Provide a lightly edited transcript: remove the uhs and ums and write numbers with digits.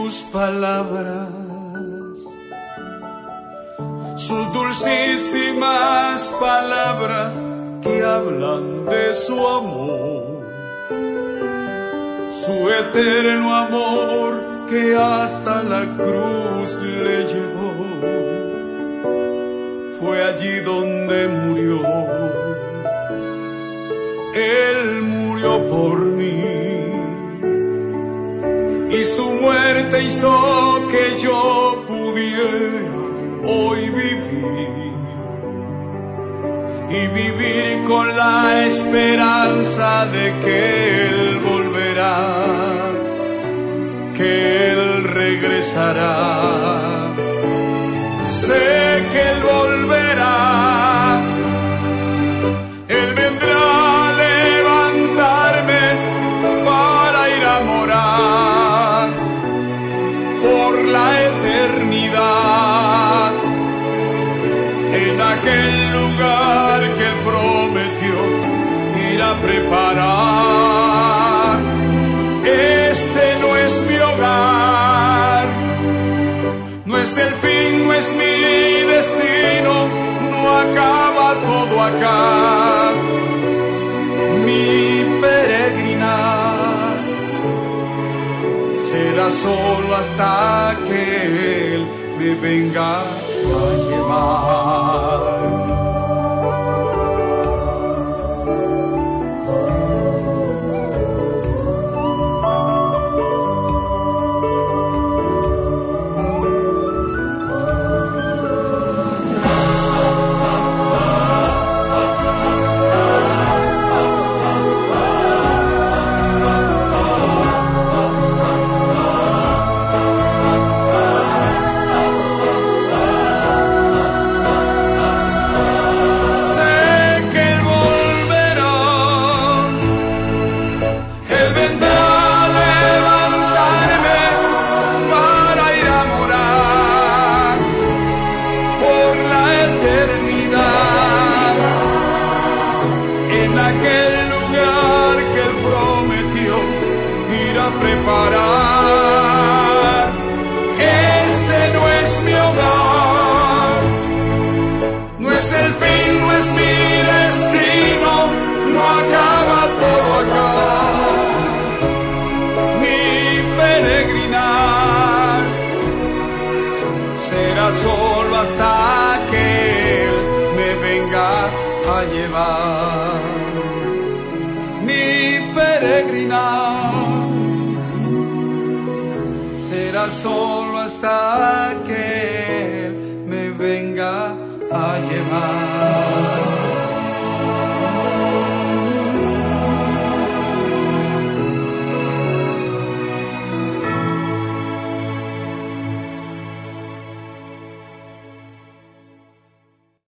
sus palabras, sus dulcísimas palabras que hablan de su amor, su eterno amor que hasta la cruz le llevó. Fue allí donde murió, Él murió por mí, y su muerte hizo que yo pudiera hoy vivir, y vivir con la esperanza de que Él volverá, que Él regresará. Sé que Él volverá, Él vendrá a levantarme para ir a morar por la eternidad, en aquel lugar que Él prometió ir a preparar. Este no es mi hogar, no es el fin, no es mi destino, no acaba todo acá. Mi peregrinar será solo hasta que Él me venga a llevar. Preparar. Este no es mi hogar, no es el fin, no es mi destino, no acaba todo acá. Mi peregrinar será solo hasta que Él me venga a llevar. Mi peregrinar será solo hasta que Él me venga a llevar.